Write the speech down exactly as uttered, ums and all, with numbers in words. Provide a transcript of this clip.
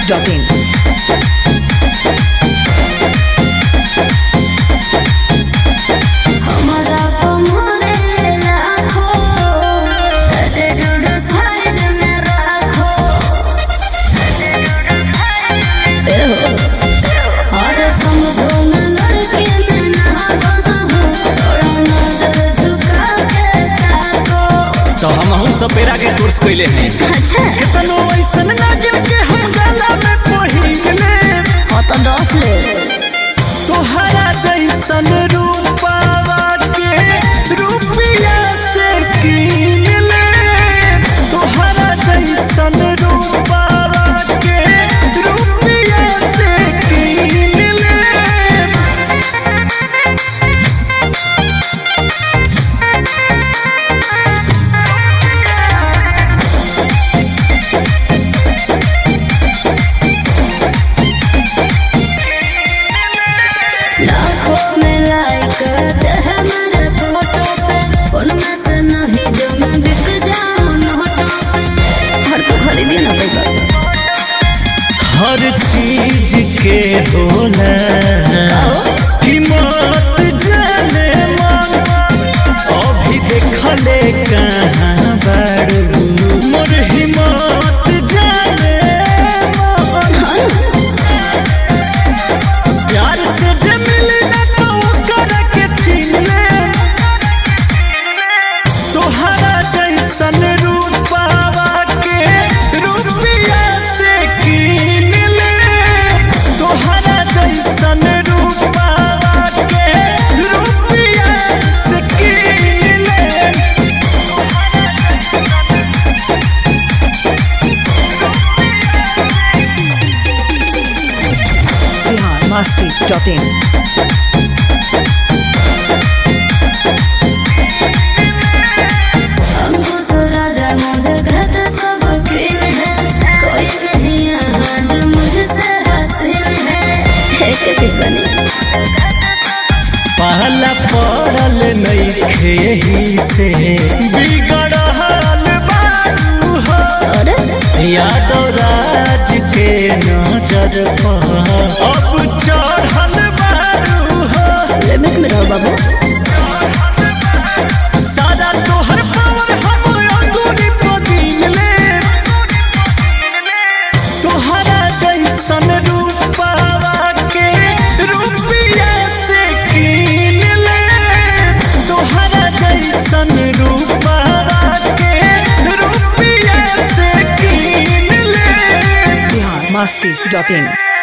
Dot in. तो हम सपेरा के कोर्स कइले हैं। अच्छा कितनो ऐसन लागे के हम गला में पहिरले हो तो डस ले तोहरा जैसन रूपावा के रुपया से कीन ले तोहरा जैसन रूपावा के रुपया से कीन ले हर चीज के होला कीमत जाने मन अभी देखले कहाँ बारू मोर हिम्मत जाने मन प्यार से जे मिले ना तो कर के छीन ले तोहरा जैसन रूपावा के रुपया से कीन ले तोहरा जैसन रूपावा के रुपया से कीन ले बिहार मस्ती डॉट इन। पहला पड़ल नइखे ही से बिगड़ल बारू हो यादव राज के नजर पर अब चढ़ल बारू हो लिमिट में रहो बाबू सारा तोहर पावर हम अंगूरी पर गिन ले तोहरा जैसन रूपावा के रुपया से कीन ले तोहरा जैसन रूपावा के रुपया से कीन ले बिहार मस्ती डॉट इन।